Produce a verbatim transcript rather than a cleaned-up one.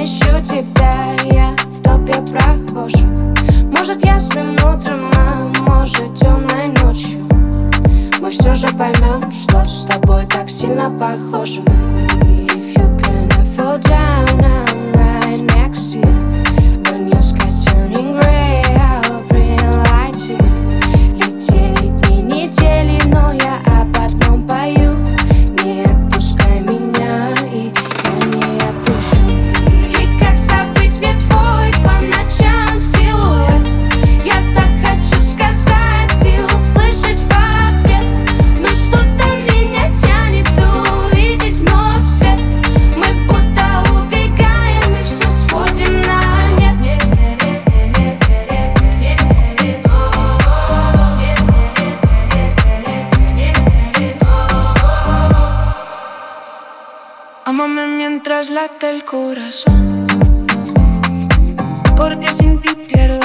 ищу тебя я в толпе прохожих. Может ясным утром, а может темной ночью мы все же поймем, что с тобой так сильно похожи. If you cannot fall down, I'm right next to you. When your sky's turning gray, I'll bring light to you. Летели дни, недели, но я об одном пою: не отпускай меня, и я не отпущу. И как забыть мне твой по ночам силуэт? Я так хочу сказать и услышать в ответ, но что-то меня тянет увидеть вновь свет. Мы будто убегаем и все сводим на нет. Ámame mientras late el corazón, porque sin ti pierdo